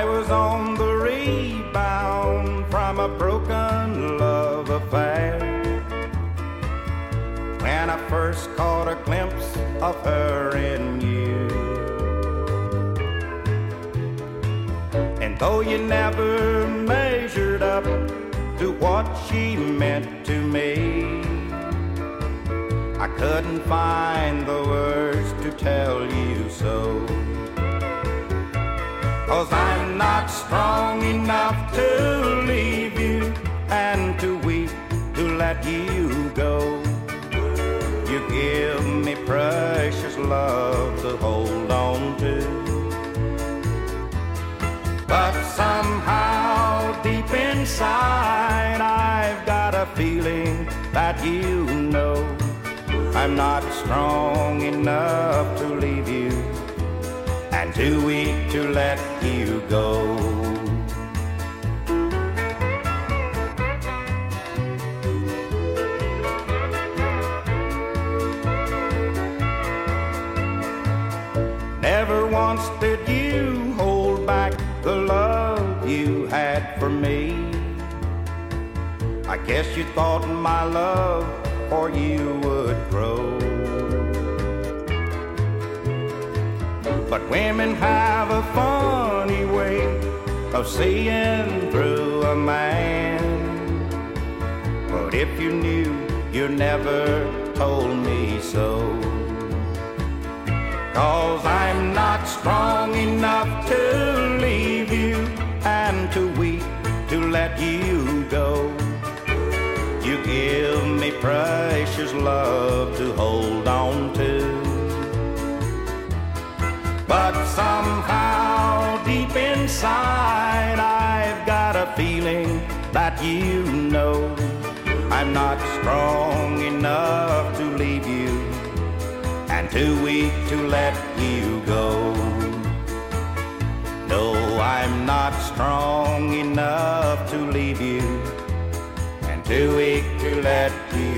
I was on the rebound from a broken love affair when I first caught a glimpse of her in you. And though you never measured up to what she meant to me, I couldn't find the words to tell you so. 'Cause I'm not strong enough to leave you and too weak to let you go. You give me precious love to hold on to, but somehow deep inside I've got a feeling that you know I'm not strong enough to leave you and too weak to let you go. Never once did you hold back the love you had for me. I guess you thought my love for you would grow. But women have a funny way of seeing through a man. But if you knew, you never told me so. 'Cause I'm not strong enough to leave you and too weak to let you go. You give me precious love to hold on to, but somehow deep inside I've got a feeling that you know I'm not strong enough to leave you and too weak to let you go. No, I'm not strong enough to leave you and too weak to let you